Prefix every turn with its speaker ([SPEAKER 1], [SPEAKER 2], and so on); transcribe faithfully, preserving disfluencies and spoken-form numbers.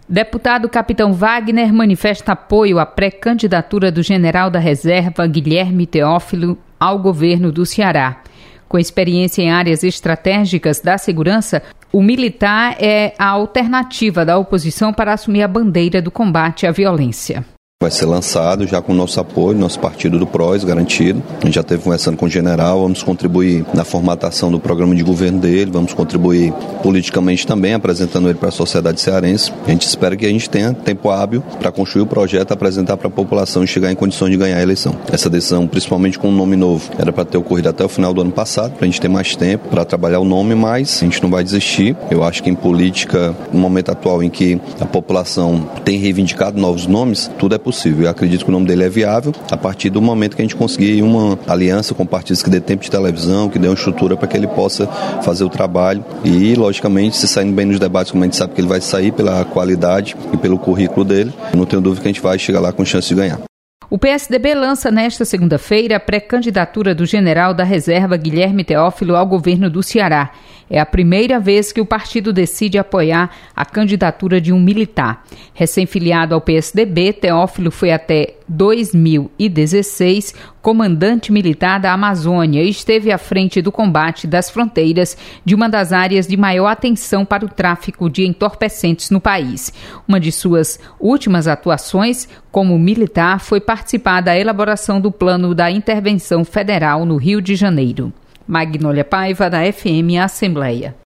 [SPEAKER 1] Deputado Capitão Wagner manifesta apoio à pré-candidatura do general da reserva Guilherme Teófilo ao governo do Ceará. Com experiência em áreas estratégicas da segurança, o militar é a alternativa da oposição para assumir a bandeira do combate à violência.
[SPEAKER 2] Vai ser lançado já com o nosso apoio, nosso partido do P R O S garantido. A gente já esteve conversando com o general, vamos contribuir na formatação do programa de governo dele, vamos contribuir politicamente também, apresentando ele para a sociedade cearense. A gente espera que a gente tenha tempo hábil para construir o projeto, apresentar para a população e chegar em condições de ganhar a eleição. Essa decisão, principalmente com um nome novo, era para ter ocorrido até o final do ano passado, para a gente ter mais tempo para trabalhar o nome, mas a gente não vai desistir. Eu acho que em política, no momento atual em que a população tem reivindicado novos nomes, tudo é possível. Eu acredito que o nome dele é viável a partir do momento que a gente conseguir uma aliança com partidos que dê tempo de televisão, que dê uma estrutura para que ele possa fazer o trabalho e, logicamente, se saindo bem nos debates, como a gente sabe que ele vai sair pela qualidade e pelo currículo dele, eu não tenho dúvida que a gente vai chegar lá com chance de ganhar.
[SPEAKER 1] O P S D B lança nesta segunda-feira a pré-candidatura do general da reserva Guilherme Teófilo ao governo do Ceará. É a primeira vez que o partido decide apoiar a candidatura de um militar. Recém-filiado ao P S D B, Teófilo foi até dois mil e dezesseis comandante militar da Amazônia e esteve à frente do combate das fronteiras de uma das áreas de maior atenção para o tráfico de entorpecentes no país. Uma de suas últimas atuações como militar foi participar da elaboração do plano da intervenção federal no Rio de Janeiro. Magnólia Paiva, da F M Assembleia.